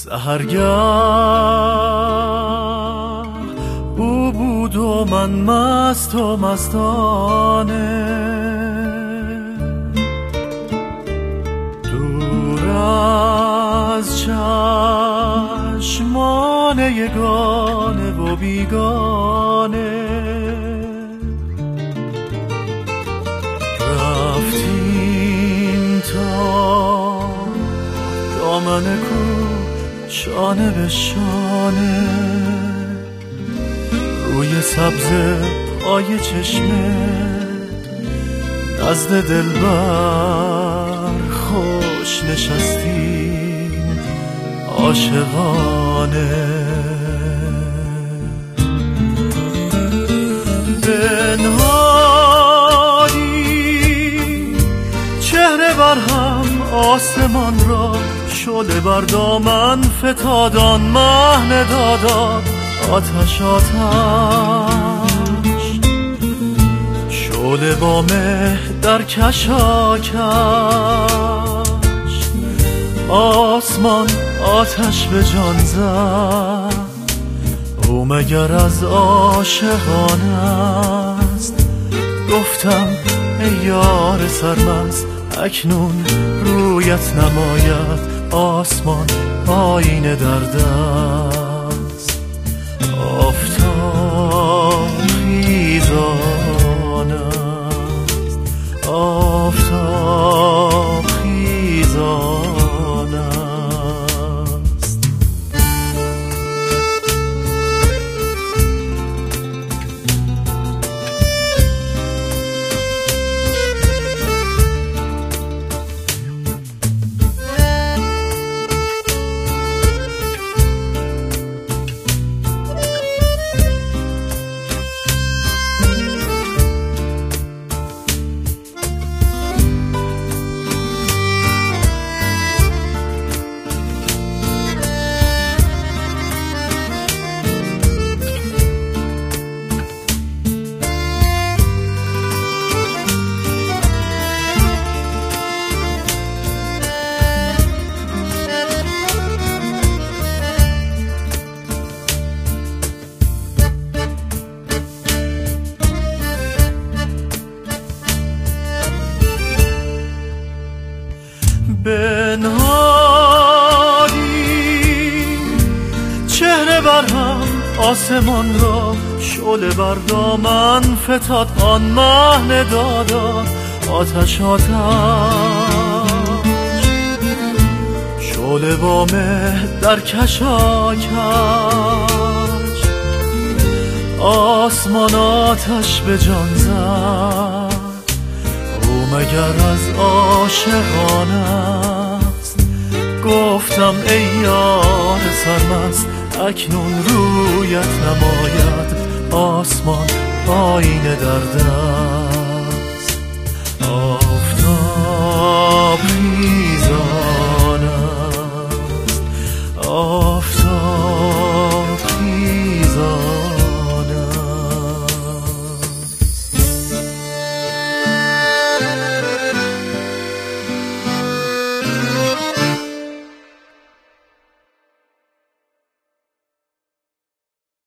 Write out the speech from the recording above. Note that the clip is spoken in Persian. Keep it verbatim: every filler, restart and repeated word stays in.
سحرگه او بود و من مست و مستانه، دور از چشمان یگانه و بیگانه، رفتیم تا دامن کو شانه به شانه، روی سبز پای چشمه نزد دلبر خوش نشستیم عاشقانه. بنهادی چهره بر هم آسمان را، شعله بر دامن فتادان مهنه دادان آتش آتش، شعله با مه در کشاکش، آسمان آتش به جان زد، او مگر از عاشقان است؟ گفتم ای یار سرمست اکنون رویت نماید، آسمان آینه در دست، آفتاب خیزان است، آفتاب خیزان است. بنهادی چهره بر هم آسمان را، شعله بر دامن فتاد آن مهنه دادا آتش آتش، شعله با مه در کشاکش، آسمان آتش به جان زد، او مگر از عاشقان است؟ گفتم ای یار سرمست اکنون رویت نماید، آسمان آینه در دست.